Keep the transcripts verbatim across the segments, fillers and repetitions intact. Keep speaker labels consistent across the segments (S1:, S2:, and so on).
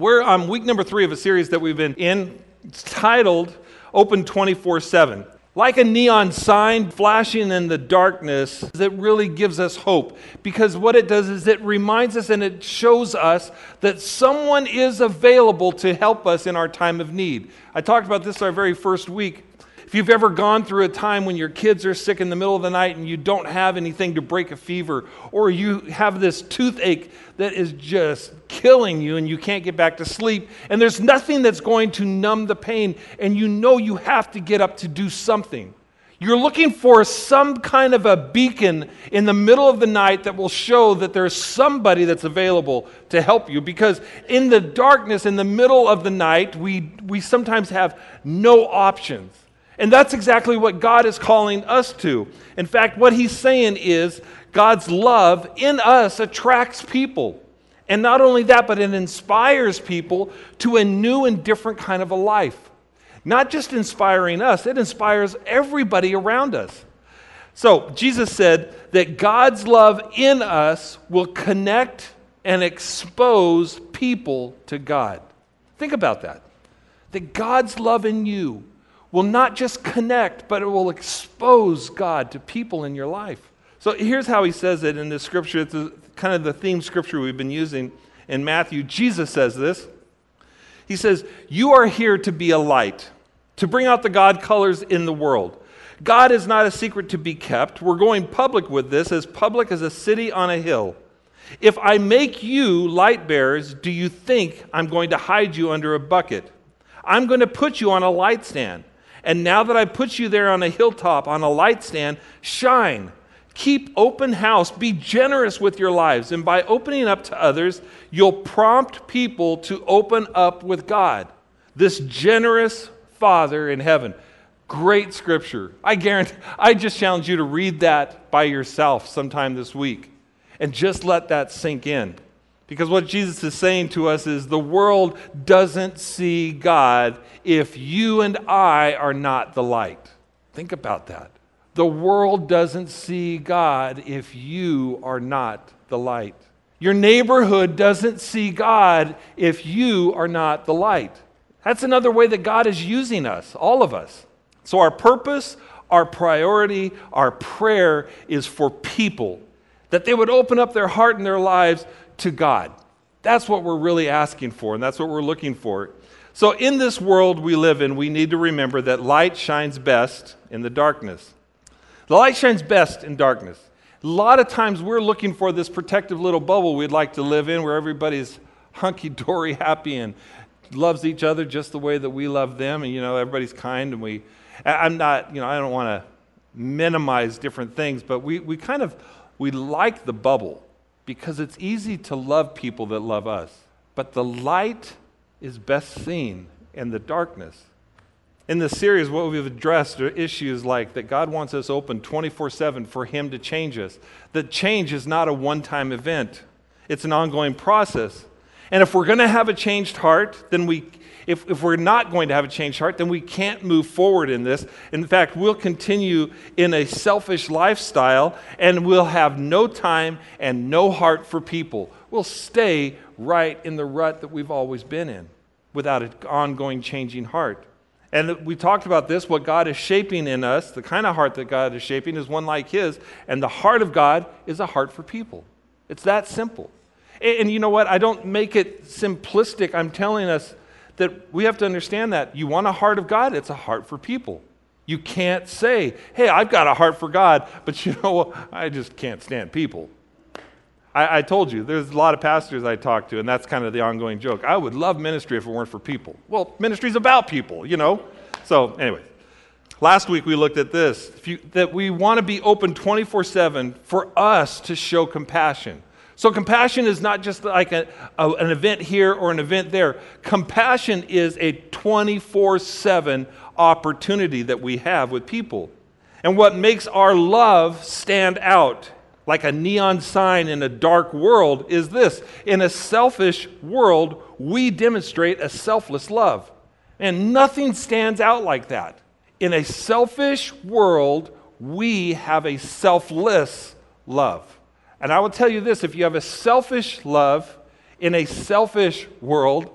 S1: We're on week number three of a series that we've been in. It's titled Open twenty-four seven. Like a neon sign flashing in the darkness, it really gives us hope, because what it does is it reminds us and it shows us that someone is available to help us in our time of need. I talked about this our very first week. If you've ever gone through a time when your kids are sick in the middle of the night and you don't have anything to break a fever, or you have this toothache that is just killing you and you can't get back to sleep, and there's nothing that's going to numb the pain, and you know you have to get up to do something. You're looking for some kind of a beacon in the middle of the night that will show that there's somebody that's available to help you, because in the darkness, in the middle of the night, we, we sometimes have no options. And that's exactly what God is calling us to. In fact, what he's saying is God's love in us attracts people. And not only that, but it inspires people to a new and different kind of a life. Not just inspiring us, it inspires everybody around us. So Jesus said that God's love in us will connect and expose people to God. Think about that. That God's love in you will not just connect, but it will expose God to people in your life. So here's how he says it in this scripture. It's a, kind of the theme scripture we've been using in Matthew. Jesus says this. He says, "You are here to be a light, to bring out the God colors in the world. God is not a secret to be kept. We're going public with this, as public as a city on a hill. If I make you light bearers, do you think I'm going to hide you under a bucket? I'm going to put you on a light stand. And now that I put you there on a hilltop, on a light stand, shine. Keep open house. Be generous with your lives. And by opening up to others, you'll prompt people to open up with God, this generous Father in heaven." Great scripture. I guarantee, I just challenge you to read that by yourself sometime this week and just let that sink in. Because what Jesus is saying to us is the world doesn't see God if you and I are not the light. Think about that. The world doesn't see God if you are not the light. Your neighborhood doesn't see God if you are not the light. That's another way that God is using us, all of us. So our purpose, our priority, our prayer is for people, that they would open up their heart and their lives to God. That's what we're really asking for, and that's what we're looking for. So in this world we live in, we need to remember that light shines best in the darkness. The light shines best in darkness. A lot of times we're looking for this protective little bubble we'd like to live in, where everybody's hunky-dory, happy, and loves each other just the way that we love them, and you know, everybody's kind, and we, I'm not, you know, I don't want to minimize different things, but we, we kind of, we like the bubble, because it's easy to love people that love us. But the light is best seen in the darkness. In this series, what we've addressed are issues like that God wants us open twenty-four seven for Him to change us. That change is not a one-time event. It's an ongoing process. And if we're going to have a changed heart, then we, if, if we're not going to have a changed heart, then we can't move forward in this. In fact, we'll continue in a selfish lifestyle, and we'll have no time and no heart for people. We'll stay right in the rut that we've always been in without an ongoing changing heart. And we talked about this, what God is shaping in us, the kind of heart that God is shaping is one like His, and the heart of God is a heart for people. It's that simple. And you know what? I don't make it simplistic. I'm telling us that we have to understand that. You want a heart of God? It's a heart for people. You can't say, hey, I've got a heart for God, but you know what? I just can't stand people. I, I told you, there's a lot of pastors I talk to, and that's kind of the ongoing joke. I would love ministry if it weren't for people. Well, ministry's about people, you know? So anyway, last week we looked at this, if you, that we want to be open twenty-four seven for us to show compassion. So compassion is not just like a, a, an event here or an event there. Compassion is a twenty-four seven opportunity that we have with people. And what makes our love stand out like a neon sign in a dark world is this. In a selfish world, we demonstrate a selfless love. And nothing stands out like that. In a selfish world, we have a selfless love. And I will tell you this, if you have a selfish love in a selfish world,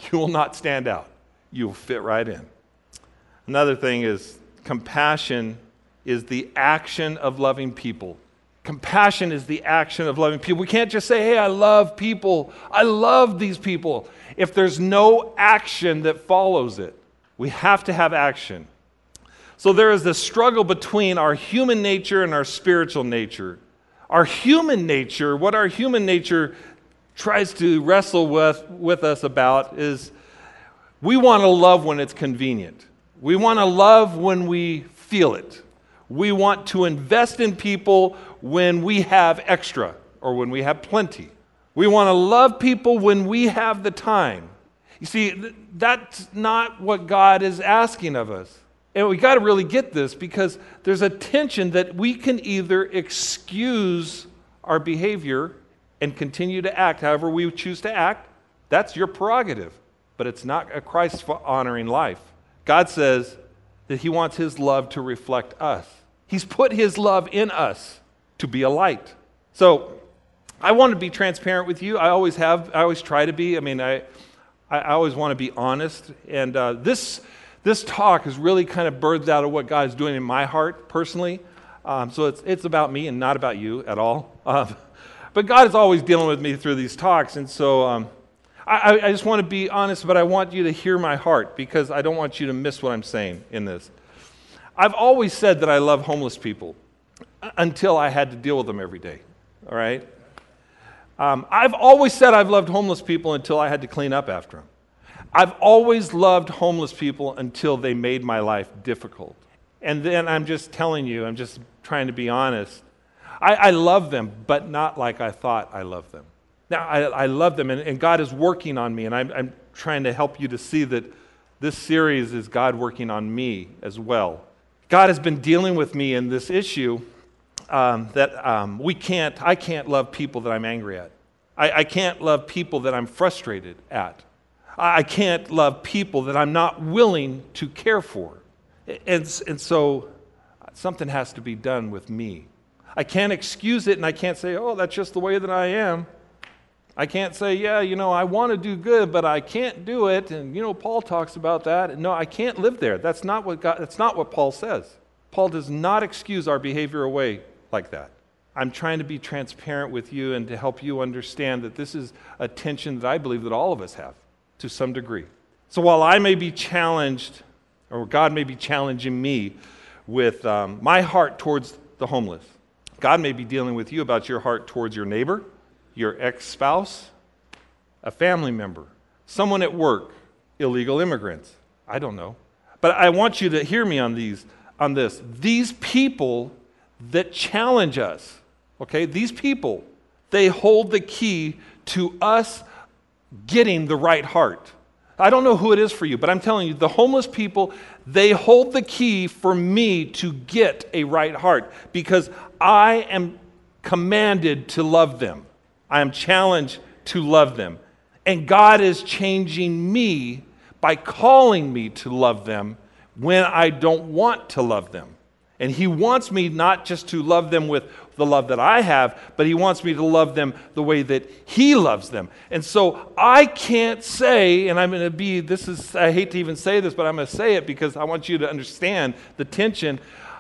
S1: You will not stand out. You will fit right in. Another thing is compassion is the action of loving people. Compassion is the action of loving people. We can't just say, hey, I love people. I love these people. If there's no action that follows it, we have to have action. So there is this struggle between our human nature and our spiritual nature. Our human nature, what our human nature tries to wrestle with, with us about is we want to love when it's convenient. We want to love when we feel it. We want to invest in people when we have extra or when we have plenty. We want to love people when we have the time. You see, th- that's not what God is asking of us. And we got to really get this because there's a tension that we can either excuse our behavior and continue to act however we choose to act. That's your prerogative, but it's not a Christ-honoring life. God says that he wants his love to reflect us. He's put his love in us to be a light. So I want to be transparent with you. I always have. I always try to be. I mean, I I always want to be honest. And uh, this this talk is really kind of birthed out of what God is doing in my heart personally. Um, so it's it's about me and not about you at all. Uh, but God is always dealing with me through these talks. And so um, I, I just want to be honest, but I want you to hear my heart because I don't want you to miss what I'm saying in this. I've always said that I love homeless people until I had to deal with them every day, all right? Um, I've always said I've loved homeless people until I had to clean up after them. I've always loved homeless people until they made my life difficult. And then I'm just telling you, I'm just trying to be honest. I, I love them, but not like I thought I loved them. Now, I, I love them, and, and God is working on me, and I'm, I'm trying to help you to see that this series is God working on me as well. God has been dealing with me in this issue um, that um, we can't, I can't love people that I'm angry at. I, I can't love people that I'm frustrated at. I, I can't love people that I'm not willing to care for. And, and so something has to be done with me. I can't excuse it, and I can't say, oh, that's just the way that I am. I can't say, yeah, you know, I want to do good, but I can't do it. And, you know, Paul talks about that. No, I can't live there. That's not what God, that's not what Paul says. Paul does not excuse our behavior away like that. I'm trying to be transparent with you and to help you understand that this is a tension that I believe that all of us have to some degree. So while I may be challenged, or God may be challenging me with um, my heart towards the homeless, God may be dealing with you about your heart towards your neighbor, your ex-spouse, a family member, someone at work, illegal immigrants. I don't know. But I want you to hear me on these, on this. These people that challenge us, okay, these people, they hold the key to us getting the right heart. I don't know who it is for you, but I'm telling you, the homeless people, they hold the key for me to get a right heart because I am commanded to love them. I am challenged to love them. And God is changing me by calling me to love them when I don't want to love them. And he wants me not just to love them with the love that I have, but he wants me to love them the way that he loves them. And so I can't say, and I'm going to be, this is, I hate to even say this, but I'm going to say it because I want you to understand the tension.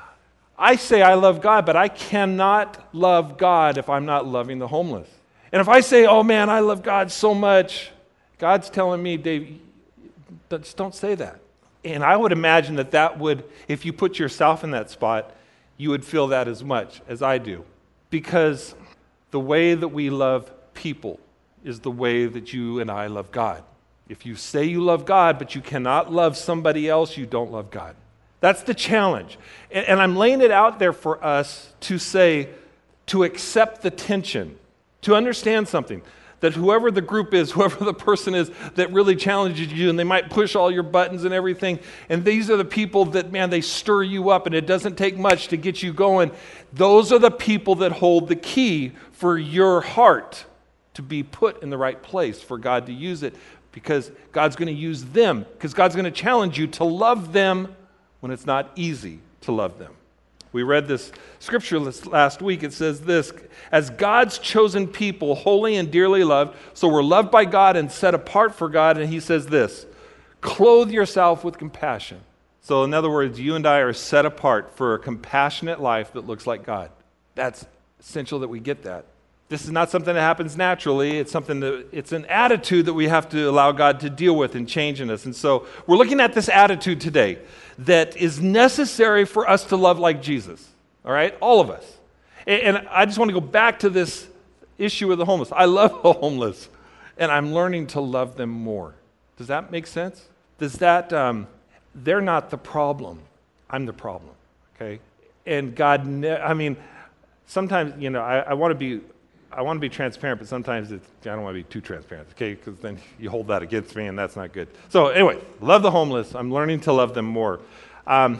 S1: I say I love God, but I cannot love God if I'm not loving the homeless. And if I say, oh man, I love God so much, God's telling me, Dave, just don't say that. And I would imagine that that would, if you put yourself in that spot, you would feel that as much as I do. Because the way that we love people is the way that you and I love God. If you say you love God, but you cannot love somebody else, you don't love God. That's the challenge. And, and I'm laying it out there for us to say, to accept the tension, to understand something. That whoever the group is, whoever the person is that really challenges you, and they might push all your buttons and everything, and these are the people that, man, they stir you up, and it doesn't take much to get you going. Those are the people that hold the key for your heart to be put in the right place for God to use it, because God's going to use them, because God's going to challenge you to love them when it's not easy to love them. We read this scripture last week. It says this, as God's chosen people, holy and dearly loved, so we're loved by God and set apart for God, and he says this, clothe yourself with compassion. So in other words, you and I are set apart for a compassionate life that looks like God. That's essential that we get that. This is not something that happens naturally. It's something that, it's an attitude that we have to allow God to deal with and change in us. And so we're looking at this attitude today that is necessary for us to love like Jesus. All right? All of us. And, and I just want to go back to this issue of the homeless. I love the homeless, and I'm learning to love them more. Does that make sense? Does that, um, they're not the problem. I'm the problem. Okay? And God, ne- I mean, sometimes, you know, I, I want to be, I want to be transparent, but sometimes it's, I don't want to be too transparent, okay? Because then you hold that against me, and that's not good. So anyway, love the homeless. I'm learning to love them more. Um,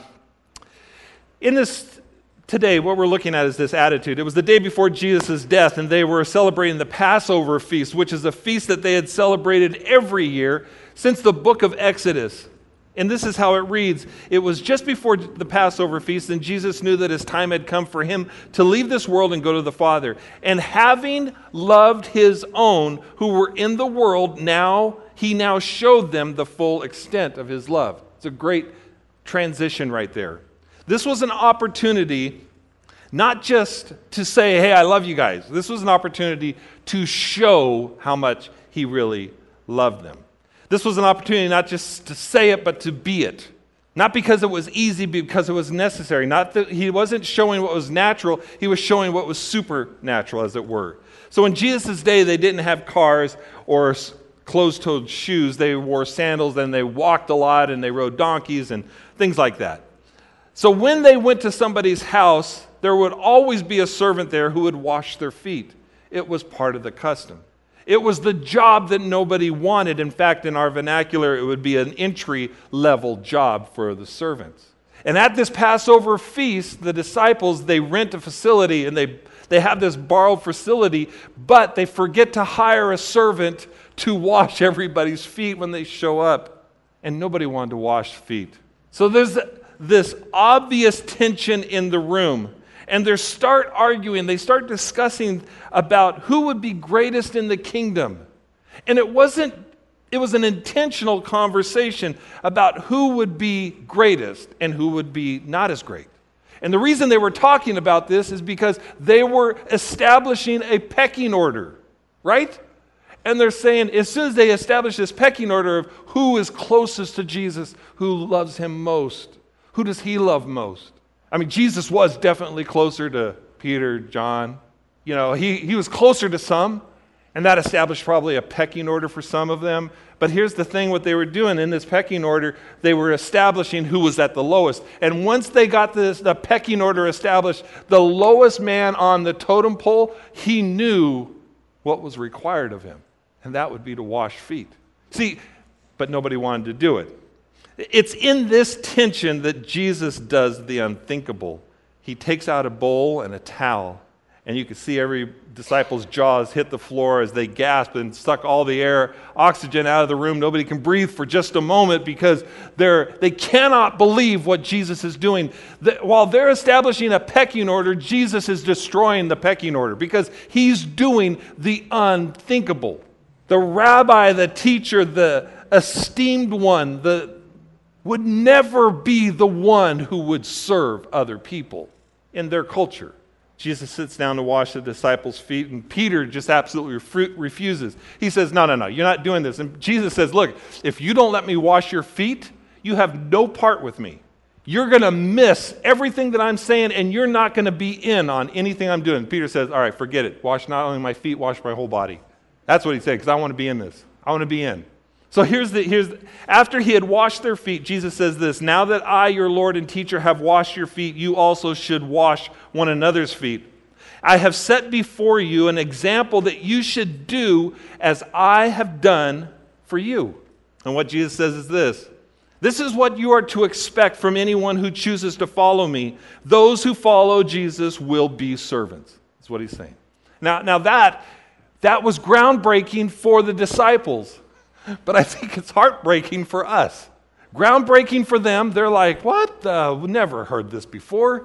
S1: in this today, what we're looking at is this attitude. It was the day before Jesus' death, and they were celebrating the Passover feast, which is a feast that they had celebrated every year since the book of Exodus. And this is how it reads. It was just before the Passover feast, and Jesus knew that his time had come for him to leave this world and go to the Father. And having loved his own who were in the world, now he now showed them the full extent of his love. It's a great transition right there. This was an opportunity not just to say, hey, I love you guys. This was an opportunity to show how much he really loved them. This was an opportunity not just to say it, but to be it. Not because it was easy, because it was necessary. Not that he wasn't showing what was natural, he was showing what was supernatural, as it were. So in Jesus' day, they didn't have cars or closed-toed shoes. They wore sandals, and they walked a lot, and they rode donkeys and things like that. So when they went to somebody's house, there would always be a servant there who would wash their feet. It was part of the custom. It was the job that nobody wanted. In fact, in our vernacular, it would be an entry-level job for the servants. And at this Passover feast, the disciples, they rent a facility, and they, they have this borrowed facility, but they forget to hire a servant to wash everybody's feet when they show up. And nobody wanted to wash feet. So there's this obvious tension in the room. And they start arguing, they start discussing about who would be greatest in the kingdom. And it wasn't, it was an intentional conversation about who would be greatest and who would be not as great. And the reason they were talking about this is because they were establishing a pecking order, right? And they're saying, as soon as they establish this pecking order of who is closest to Jesus, who loves him most, who does he love most? I mean, Jesus was definitely closer to Peter, John. You know, he, he was closer to some, and that established probably a pecking order for some of them. But here's the thing, what they were doing in this pecking order, they were establishing who was at the lowest. And once they got this, the pecking order established, the lowest man on the totem pole, he knew what was required of him, and that would be to wash feet. See, but nobody wanted to do it. It's in this tension that Jesus does the unthinkable. He takes out a bowl and a towel, and you can see every disciple's jaws hit the floor as they gasp and suck all the air, oxygen out of the room. Nobody can breathe for just a moment because they're, they cannot believe what Jesus is doing. The, while they're establishing a pecking order, Jesus is destroying the pecking order because he's doing the unthinkable. The rabbi, the teacher, the esteemed one, the would never be the one who would serve other people in their culture. Jesus sits down to wash the disciples' feet, and Peter just absolutely refu- refuses. He says, no, no, no, you're not doing this. And Jesus says, look, if you don't let me wash your feet, you have no part with me. You're going to miss everything that I'm saying, and you're not going to be in on anything I'm doing. Peter says, all right, forget it. Wash not only my feet, wash my whole body. That's what he said, because I want to be in this. I want to be in. So here's the, here's the, after he had washed their feet, Jesus says this, now that I, your Lord and teacher, have washed your feet, you also should wash one another's feet. I have set before you an example that you should do as I have done for you. And what Jesus says is this, this is what you are to expect from anyone who chooses to follow me. Those who follow Jesus will be servants. That's what he's saying. Now, now that, that was groundbreaking for the disciples. But I think it's heartbreaking for us. Groundbreaking for them. They're like, what? Uh, we never heard this before.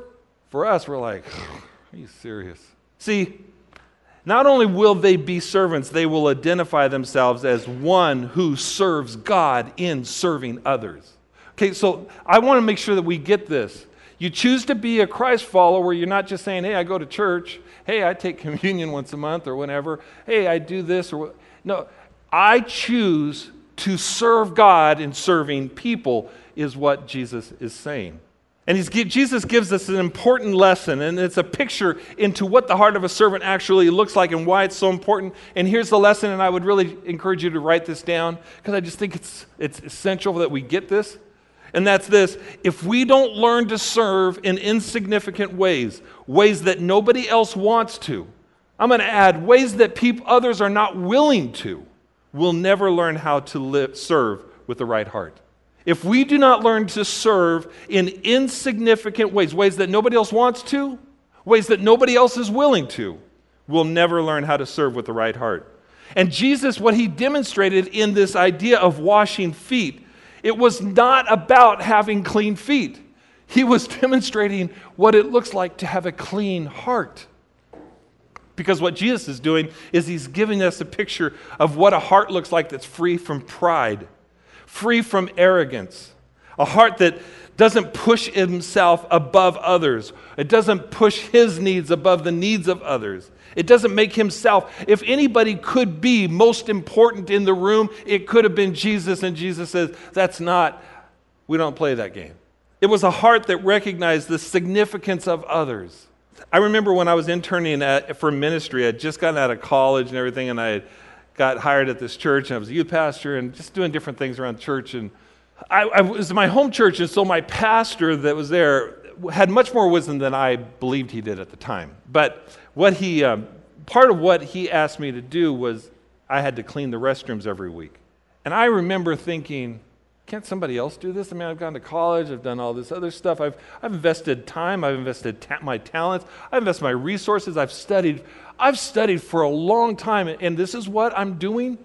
S1: For us, we're like, are you serious? See, not only will they be servants, they will identify themselves as one who serves God in serving others. Okay, so I want to make sure that we get this. You choose to be a Christ follower, you're not just saying, hey, I go to church. Hey, I take communion once a month or whenever. Hey, I do this or what. No, I choose to serve God in serving people is what Jesus is saying. And he's, Jesus gives us an important lesson, and it's a picture into what the heart of a servant actually looks like and why it's so important. And here's the lesson, and I would really encourage you to write this down because I just think it's it's essential that we get this. And that's this: if we don't learn to serve in insignificant ways, ways that nobody else wants to, I'm going to add ways that people, others are not willing to, we'll never learn how to live, serve with the right heart. If we do not learn to serve in insignificant ways, ways that nobody else wants to, ways that nobody else is willing to, we'll never learn how to serve with the right heart. And Jesus, what he demonstrated in this idea of washing feet, it was not about having clean feet. He was demonstrating what it looks like to have a clean heart. Because what Jesus is doing is he's giving us a picture of what a heart looks like that's free from pride, free from arrogance, a heart that doesn't push himself above others. It doesn't push his needs above the needs of others. It doesn't make himself. If anybody could be most important in the room, it could have been Jesus. And Jesus says, that's not, we don't play that game. It was a heart that recognized the significance of others. I remember when I was interning at, for ministry, I had just gotten out of college and everything, and I had got hired at this church, and I was a youth pastor and just doing different things around church. And I, I was my home church, and so my pastor that was there had much more wisdom than I believed he did at the time. But what he, um, part of what he asked me to do was I had to clean the restrooms every week. And I remember thinking, can't somebody else do this? I mean, I've gone to college, I've done all this other stuff, I've I've invested time, I've invested ta- my talents, I've invested my resources, I've studied, I've studied for a long time, and this is what I'm doing?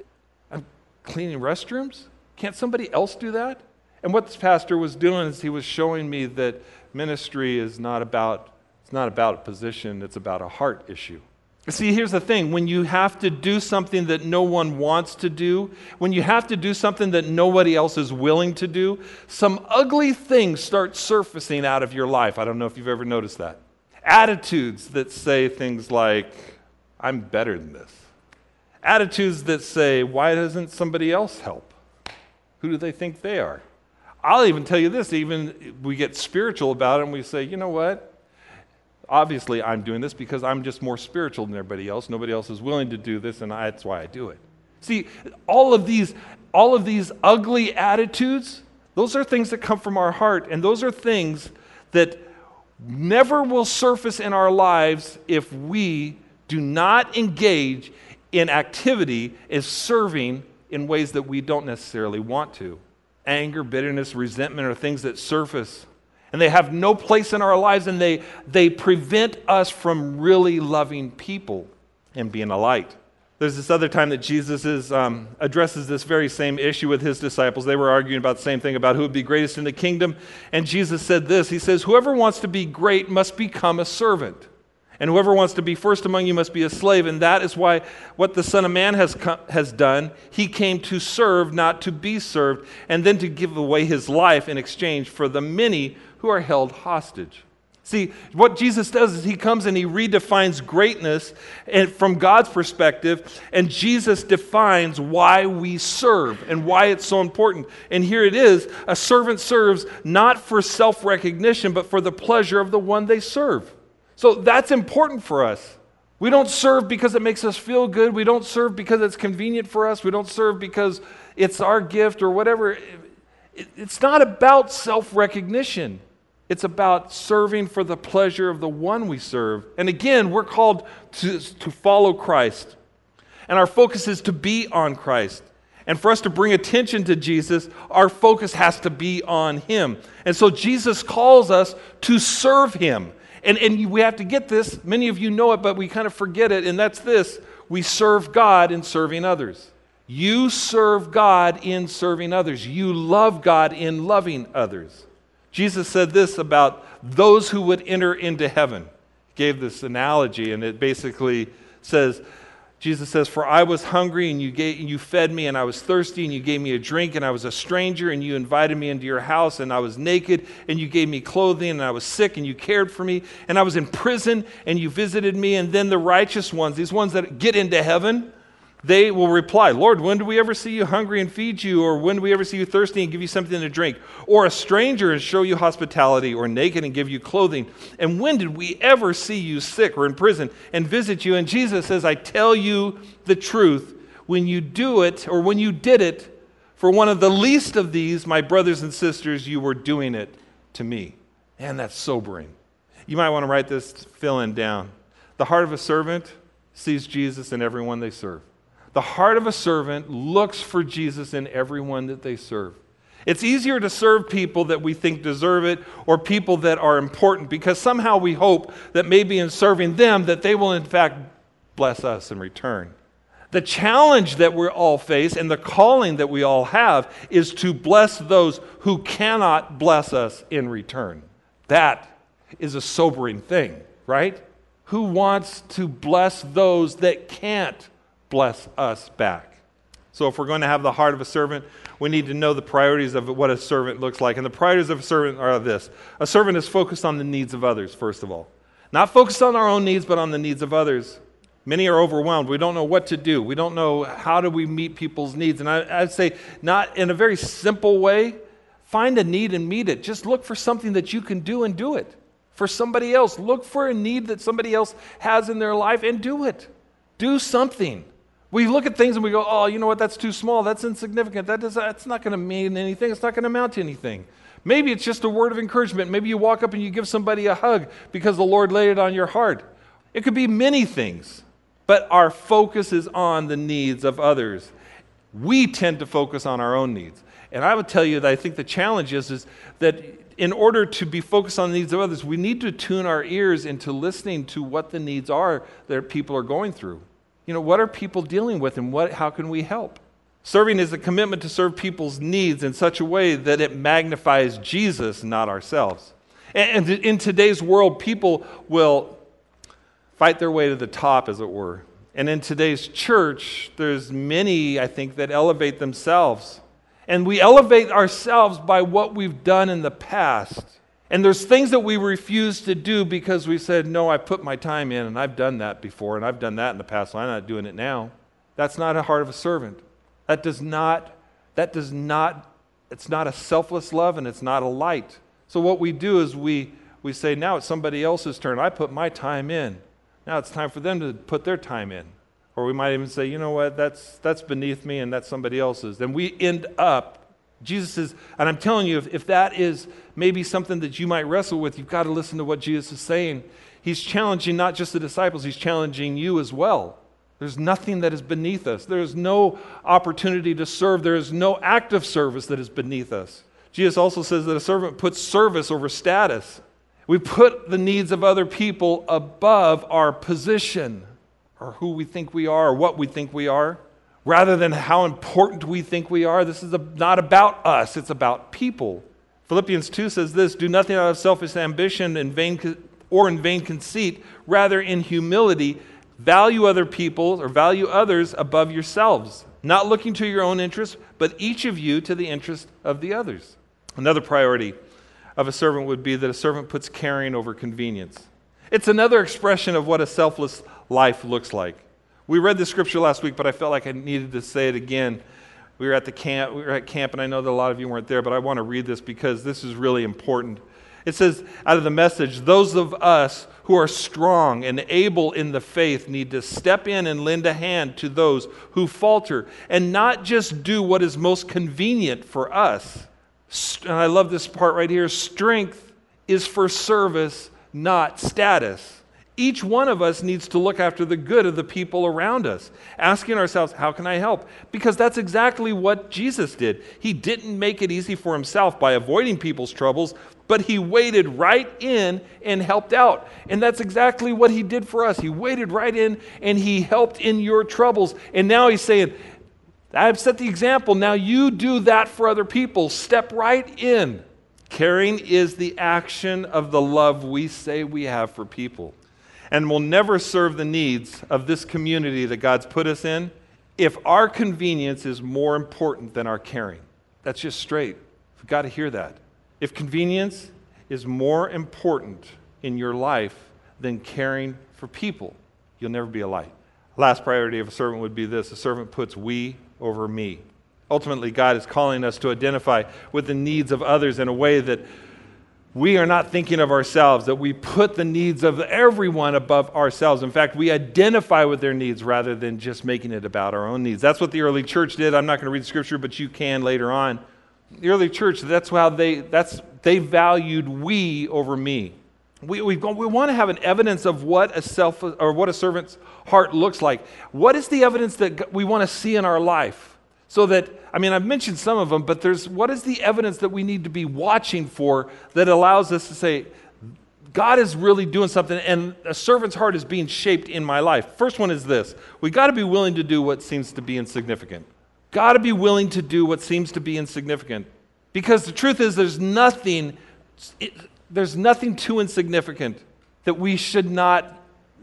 S1: I'm cleaning restrooms? Can't somebody else do that? And what this pastor was doing is he was showing me that ministry is not about, it's not about a position, it's about a heart issue. See, here's the thing. When you have to do something that no one wants to do, when you have to do something that nobody else is willing to do, some ugly things start surfacing out of your life. I don't know if you've ever noticed that. Attitudes that say things like, I'm better than this. Attitudes that say, why doesn't somebody else help? Who do they think they are? I'll even tell you this, even we get spiritual about it and we say, you know what? Obviously, I'm doing this because I'm just more spiritual than everybody else. Nobody else is willing to do this, and I, that's why I do it. See, all of these, all of these ugly attitudes, those are things that come from our heart, and those are things that never will surface in our lives if we do not engage in activity as serving in ways that we don't necessarily want to. Anger, bitterness, resentment are things that surface, and they have no place in our lives, and they, they prevent us from really loving people and being a light. There's this other time that Jesus is, um, addresses this very same issue with his disciples. They were arguing about the same thing, about who would be greatest in the kingdom. And Jesus said this. He says, whoever wants to be great must become a servant. And whoever wants to be first among you must be a slave. And that is why what the Son of Man has come, has done, he came to serve, not to be served, and then to give away his life in exchange for the many who are held hostage. See, what Jesus does is he comes and he redefines greatness and from God's perspective, and Jesus defines why we serve and why it's so important. And here it is, a servant serves not for self-recognition, but for the pleasure of the one they serve. So that's important for us. We don't serve because it makes us feel good. We don't serve because it's convenient for us. We don't serve because it's our gift or whatever. It's not about self-recognition. It's about serving for the pleasure of the one we serve. And again, we're called to, to follow Christ. And our focus is to be on Christ. And for us to bring attention to Jesus, our focus has to be on him. And so Jesus calls us to serve him. And, and we have to get this. Many of you know it, but we kind of forget it. And that's this. We serve God in serving others. You serve God in serving others. You love God in loving others. Jesus said this about those who would enter into heaven. He gave this analogy, and it basically says, Jesus says, "For I was hungry, and you gave, you fed me, and I was thirsty, and you gave me a drink, and I was a stranger, and you invited me into your house, and I was naked, and you gave me clothing, and I was sick, and you cared for me, and I was in prison, and you visited me." And then the righteous ones, these ones that get into heaven, they will reply, "Lord, when do we ever see you hungry and feed you? Or when do we ever see you thirsty and give you something to drink? Or a stranger and show you hospitality? Or naked and give you clothing? And when did we ever see you sick or in prison and visit you?" And Jesus says, "I tell you the truth, when you do it, or when you did it for one of the least of these, my brothers and sisters, you were doing it to me." Man, that's sobering. You might want to write this fill-in down. The heart of a servant sees Jesus in everyone they serve. The heart of a servant looks for Jesus in everyone that they serve. It's easier to serve people that we think deserve it, or people that are important, because somehow we hope that maybe in serving them that they will in fact bless us in return. The challenge that we all face and the calling that we all have is to bless those who cannot bless us in return. That is a sobering thing, right? Who wants to bless those that can't bless us back? So if we're going to have the heart of a servant, we need to know the priorities of what a servant looks like. And the priorities of a servant are this. A servant is focused on the needs of others, first of all. Not focused on our own needs, but on the needs of others. Many are overwhelmed. We don't know what to do. We don't know how do we meet people's needs. And I, I'd say not in a very simple way. Find a need and meet it. Just look for something that you can do and do it. For somebody else, look for a need that somebody else has in their life and do it. Do something. We look at things and we go, "Oh, you know what, that's too small, that's insignificant, that does, that's not going to mean anything, it's not going to amount to anything." Maybe it's just a word of encouragement. Maybe you walk up and you give somebody a hug because the Lord laid it on your heart. It could be many things, but our focus is on the needs of others. We tend to focus on our own needs. And I would tell you that I think the challenge is, is that in order to be focused on the needs of others, we need to tune our ears into listening to what the needs are that people are going through. You know, what are people dealing with, and what? How can we help? Serving is a commitment to serve people's needs in such a way that it magnifies Jesus, not ourselves. And in today's world, people will fight their way to the top, as it were. And in today's church, there's many, I think, that elevate themselves. And we elevate ourselves by what we've done in the past. And there's things that we refuse to do because we said, "No, I put my time in, and I've done that before, and I've done that in the past, so I'm not doing it now." That's not a heart of a servant. That does not, that does not, it's not a selfless love, and it's not a light. So what we do is we, we say, "Now it's somebody else's turn. I put my time in. Now it's time for them to put their time in." Or we might even say, "You know what, that's, that's beneath me, and that's somebody else's." And we end up, Jesus is, and I'm telling you, if, if that is maybe something that you might wrestle with, you've got to listen to what Jesus is saying. He's challenging not just the disciples, he's challenging you as well. There's nothing that is beneath us. There is no opportunity to serve. There is no act of service that is beneath us. Jesus also says that a servant puts service over status. We put the needs of other people above our position, or who we think we are, or what we think we are. Rather than how important we think we are, this is a, not about us, it's about people. Philippians two says this, "Do nothing out of selfish ambition in vain or in vain conceit, rather in humility, value other people or value others above yourselves, not looking to your own interests, but each of you to the interest of the others." Another priority of a servant would be that a servant puts caring over convenience. It's another expression of what a selfless life looks like. We read the scripture last week, but I felt like I needed to say it again. We were at the camp, we were at camp, and I know that a lot of you weren't there, but I want to read this because this is really important. It says, out of the Message, "Those of us who are strong and able in the faith need to step in and lend a hand to those who falter, and not just do what is most convenient for us." And I love this part right here. Strength is for service, not status. Each one of us needs to look after the good of the people around us, asking ourselves, how can I help? Because that's exactly what Jesus did. He didn't make it easy for himself by avoiding people's troubles, but he waded right in and helped out. And that's exactly what he did for us. He waded right in and he helped in your troubles. And now he's saying, I've set the example. Now you do that for other people. Step right in. Caring is the action of the love we say we have for people, and will never serve the needs of this community that God's put us in if our convenience is more important than our caring. That's just straight. We've got to hear that. If convenience is more important in your life than caring for people, you'll never be a light. Last priority of a servant would be this: a servant puts we over me. Ultimately, God is calling us to identify with the needs of others in a way that we are not thinking of ourselves, that we put the needs of everyone above ourselves. In fact, we identify with their needs rather than just making it about our own needs. That's what the early church did. I'm not going to read scripture, but you can later on. The early church, that's how they that's they valued we over me. We we, we want to have an evidence of what a self or what a servant's heart looks like. What is the evidence that we want to see in our life? So that, I mean, I've mentioned some of them, but there's what is the evidence that we need to be watching for that allows us to say, God is really doing something, and a servant's heart is being shaped in my life. First one is this: we got to be willing to do what seems to be insignificant. Got to be willing to do what seems to be insignificant, because the truth is, there's nothing, it, there's nothing too insignificant that we should not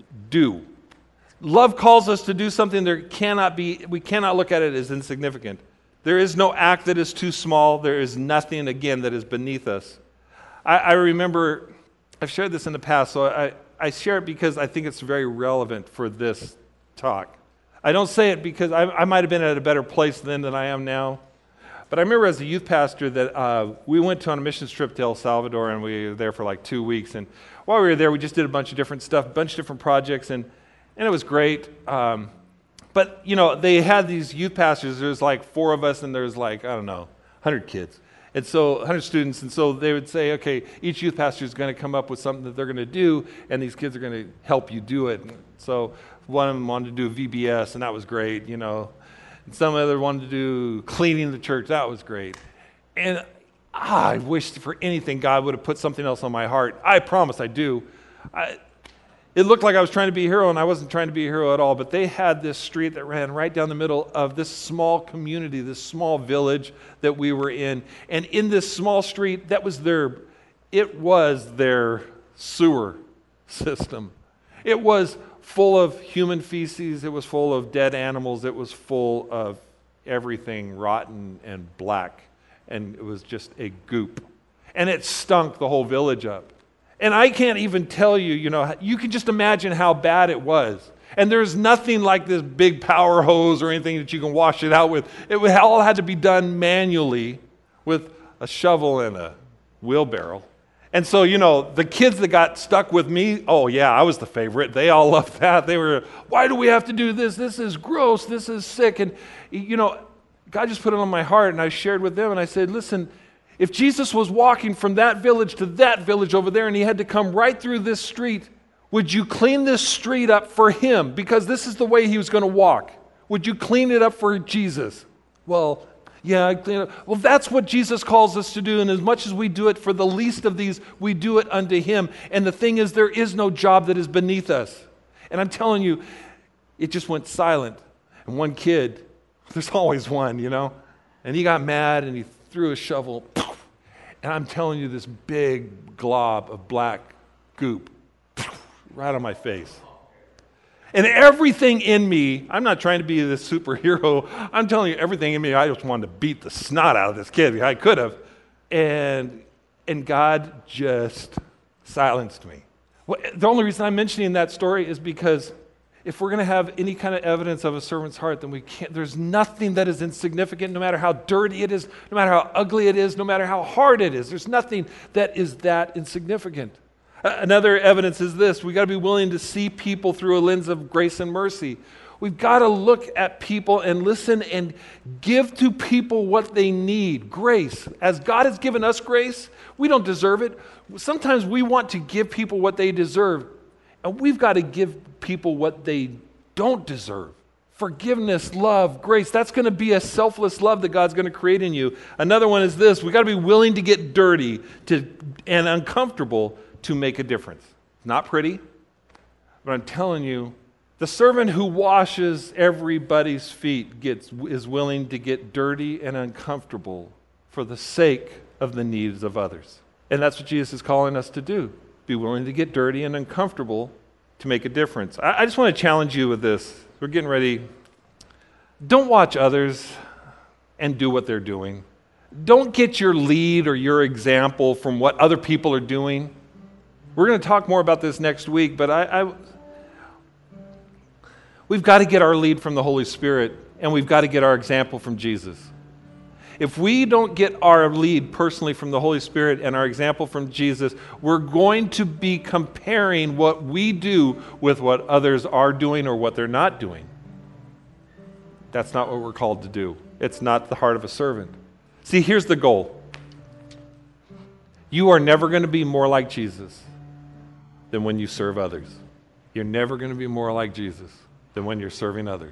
S1: do. Love calls us to do something there cannot be, we cannot look at it as insignificant. There is no act that is too small. There is nothing, again, that is beneath us. I, I remember, I've shared this in the past, so I, I share it because I think it's very relevant for this talk. I don't say it because I, I might have been at a better place then than I am now. But I remember as a youth pastor that uh, we went to on a missions trip to El Salvador, and we were there for like two weeks. And while we were there, we just did a bunch of different stuff, a bunch of different projects, and And it was great. Um, but, you know, they had these youth pastors. There's like four of us, and there's like, I don't know, one hundred kids. And so, one hundred students. And so they would say, okay, each youth pastor is going to come up with something that they're going to do, and these kids are going to help you do it. And so one of them wanted to do a V B S, and that was great, you know. And some other wanted to do cleaning the church. That was great. And ah, I wished for anything God would have put something else on my heart. I promise I do. I It looked like I was trying to be a hero, and I wasn't trying to be a hero at all. But they had this street that ran right down the middle of this small community, this small village that we were in. And in this small street, that was their, it was their sewer system. It was full of human feces. It was full of dead animals. It was full of everything rotten and black. And it was just a goop. And it stunk the whole village up. And I can't even tell you, you know, you can just imagine how bad it was. And there's nothing like this big power hose or anything that you can wash it out with. It all had to be done manually with a shovel and a wheelbarrow. And so, you know, the kids that got stuck with me, oh yeah, I was the favorite. They all loved that. They were, why do we have to do this? This is gross. This is sick. And, you know, God just put it on my heart, and I shared with them, and I said, listen, if Jesus was walking from that village to that village over there, and he had to come right through this street, would you clean this street up for him? Because this is the way he was going to walk. Would you clean it up for Jesus? Well, yeah, I clean it up. Well, that's what Jesus calls us to do, and as much as we do it for the least of these, we do it unto him. And the thing is, there is no job that is beneath us. And I'm telling you, it just went silent. And one kid, there's always one, you know, and he got mad, and he threw a shovel, and I'm telling you, this big glob of black goop right on my face. And everything in me, I'm not trying to be this superhero, I'm telling you, everything in me, I just wanted to beat the snot out of this kid. I could have. And, and God just silenced me. Well, the only reason I'm mentioning that story is because if we're going to have any kind of evidence of a servant's heart, then we can't, there's nothing that is insignificant, no matter how dirty it is, no matter how ugly it is, no matter how hard it is. There's nothing that is that insignificant. Uh, another evidence is this: we got to be willing to see people through a lens of grace and mercy. We've got to look at people and listen and give to people what they need. Grace. As God has given us grace, we don't deserve it. Sometimes we want to give people what they deserve. And we've got to give people what they don't deserve. Forgiveness, love, grace. That's going to be a selfless love that God's going to create in you. Another one is this: we've got to be willing to get dirty to, and uncomfortable to make a difference. Not pretty, but I'm telling you, the servant who washes everybody's feet gets is willing to get dirty and uncomfortable for the sake of the needs of others. And that's what Jesus is calling us to do. Be willing to get dirty and uncomfortable to make a difference. I, I just want to challenge you with this. We're getting ready. Don't watch others and do what they're doing. Don't get your lead or your example from what other people are doing. We're going to talk more about this next week, but I, I we've got to get our lead from the Holy Spirit, and we've got to get our example from Jesus. If we don't get our lead personally from the Holy Spirit and our example from Jesus, we're going to be comparing what we do with what others are doing or what they're not doing. That's not what we're called to do. It's not the heart of a servant. See, here's the goal. You are never going to be more like Jesus than when you serve others. You're never going to be more like Jesus than when you're serving others.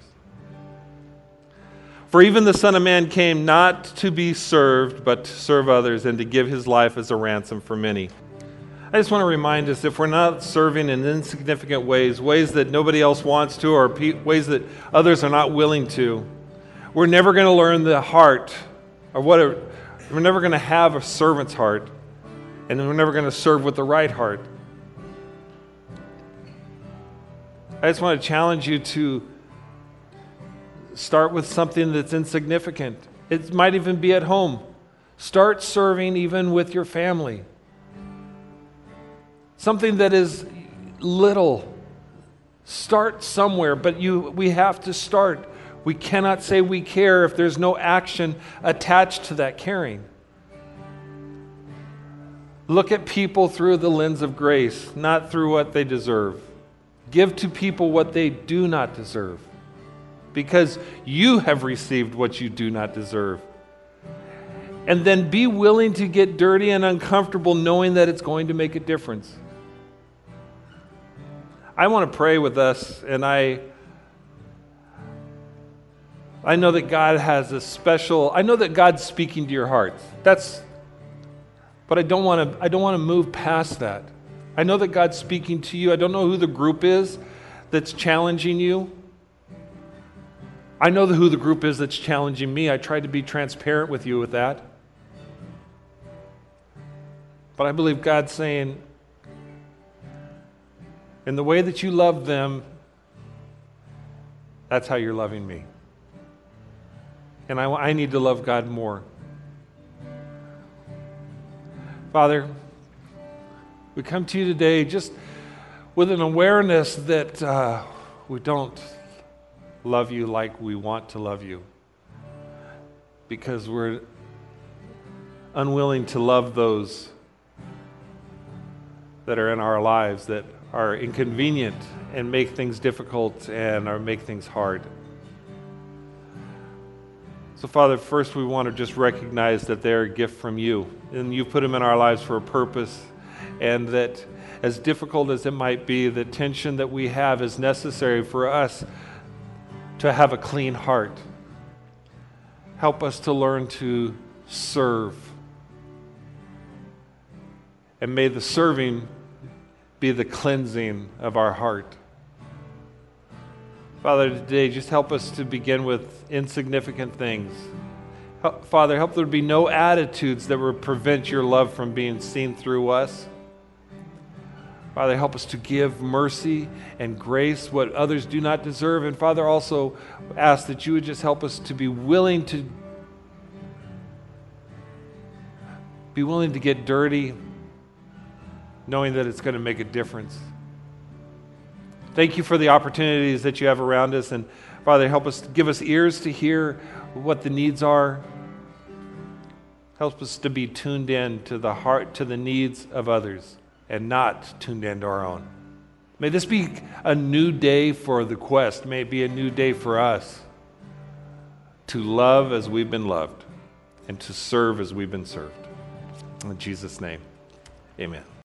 S1: For even the Son of Man came not to be served, but to serve others and to give his life as a ransom for many. I just want to remind us, if we're not serving in insignificant ways, ways that nobody else wants to, or pe- ways that others are not willing to, we're never going to learn the heart, or what a, we're never going to have a servant's heart, and then we're never going to serve with the right heart. I just want to challenge you to start with something that's insignificant. It might even be at home. Start serving even with your family. Something that is little. Start somewhere, but you we have to start. We cannot say we care if there's no action attached to that caring. Look at people through the lens of grace, not through what they deserve. Give to people what they do not deserve, because you have received what you do not deserve. And then be willing to get dirty and uncomfortable knowing that it's going to make a difference. I want to pray with us, and I I know that God has a special, I know that God's speaking to your hearts. That's, but I don't want to I don't want to move past that. I know that God's speaking to you. I don't know who the group is that's challenging you. I know who the group is that's challenging me. I tried to be transparent with you with that. But I believe God's saying, in the way that you love them, that's how you're loving me. And I, I need to love God more. Father, we come to you today just with an awareness that uh, we don't love you like we want to love you, because we're unwilling to love those that are in our lives that are inconvenient and make things difficult and or make things hard. So Father, first we want to just recognize that they're a gift from you, and you put them in our lives for a purpose, and that as difficult as it might be, the tension that we have is necessary for us to have a clean heart. Help us to learn to serve. And may the serving be the cleansing of our heart. Father, today just help us to begin with insignificant things. Help, Father, help there be no attitudes that would prevent your love from being seen through us. Father, help us to give mercy and grace what others do not deserve. And Father, also ask that you would just help us to be willing to be willing to get dirty, knowing that it's going to make a difference. Thank you for the opportunities that you have around us. And Father, help us, give us ears to hear what the needs are. Help us to be tuned in to the heart, to the needs of others, and not tuned into our own. May this be a new day for the Quest. May it be a new day for us to love as we've been loved and to serve as we've been served. In Jesus' name, amen.